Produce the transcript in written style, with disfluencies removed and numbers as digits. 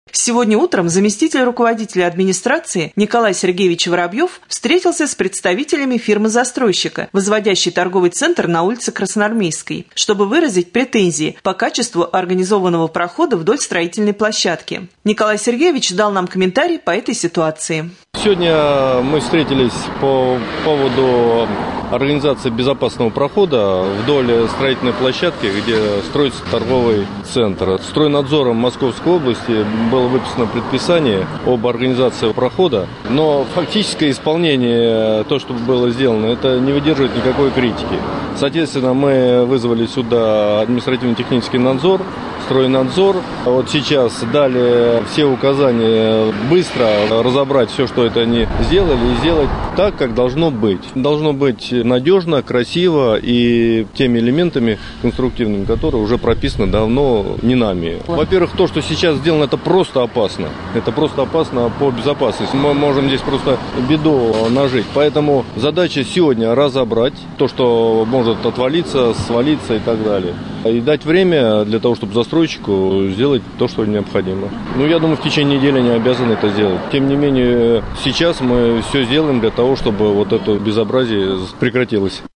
Сегодня утром заместитель руководителя администрации Николай Сергеевич Воробьев встретился с представителями фирмы-застройщика, возводящей торговый центр на улице Красноармейской, чтобы выразить претензии по качеству организованного прохода вдоль строительной площадки. Николай Сергеевич дал нам комментарий по этой ситуации. Сегодня мы встретились по поводу организации безопасного прохода вдоль строительной площадки, где строится торговый центр. Стройнадзором Московской области было выписано предписание об организации прохода, но фактическое исполнение, то, что было сделано, это не выдерживает никакой критики. Соответственно, мы вызвали сюда административно-технический надзор, стройнадзор. Вот сейчас дали все указания быстро разобрать все, что это они сделали, и сделать так, как должно быть. Должно быть надежно, красиво и теми элементами конструктивными, которые уже прописаны давно не нами. Во-первых, то, что сейчас сделано, это просто опасно. Это просто опасно по безопасности. Мы можем здесь просто беду нажить. Поэтому задача сегодня разобрать то, что может отвалиться, свалиться и так далее. И дать время для того, чтобы застройщику сделать то, что необходимо. Я думаю, в течение недели они обязаны это сделать. Тем не менее, сейчас мы все сделаем для того, чтобы вот это безобразие прекратилось.